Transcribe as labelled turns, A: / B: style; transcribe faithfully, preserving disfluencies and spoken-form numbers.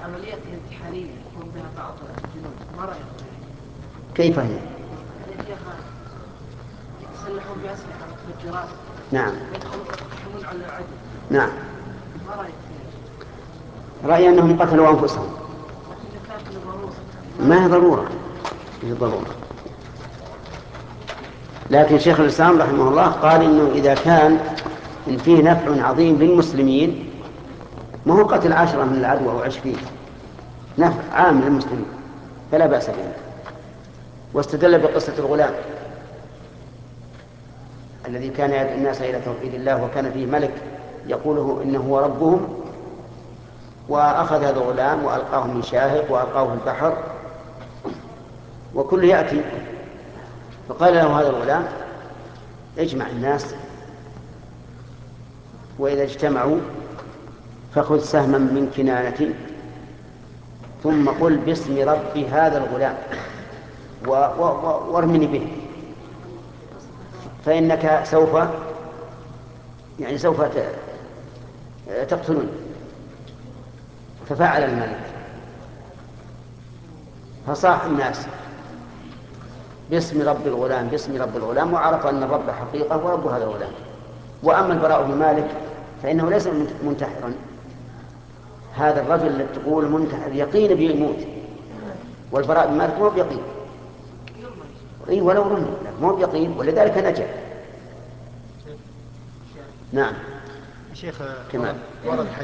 A: عمليات امتحانية يكون بها بعض الجنود ما رأيك؟
B: كيف هي؟
A: يعني فيها يتسلحون بأسلحة متفجرات.
B: نعم.
A: يدخلون على العدو.
B: نعم.
A: ما رأيك فيها؟
B: رأيي أنهم قتلوا أنفسهم.
A: لكن كانت ضرورة.
B: ما هي ضرورة، هي ضرورة. لكن شيخ الإسلام رحمه الله قال إنه إذا كان إن فيه نفع عظيم للمسلمين ما هو قتل عشرة من العدو أو عشرين، نفع عام للمسلمين فلا بأس به. واستدل بقصة الغلام الذي كان يدعو الناس إلى توحيد الله وكان فيه ملك يقوله إنه هو ربهم، وأخذ هذا الغلام وألقاه من شاهق وألقاه في البحر وكل يأتي، فقال له هذا الغلام اجمع الناس وإذا اجتمعوا فخذ سهما من كنانة ثم قل باسم رب هذا الغلام وارمني به فإنك سوف يعني سوف تقتلني. ففعل الملك فصاح الناس باسم رب الغلام باسم رب الغلام وعرف أن الرب حقيقة ورب هذا الغلام. وأما البراء بن مالك فإنه ليس منتحرا، هذا الرجل الذي تقول منتحر يقين بيموت، والبراء بن مالك مو بيقين، إيه ولو رمي مو بيقين ولذلك نجا. نعم.
C: شيخ
B: كمان
C: ورد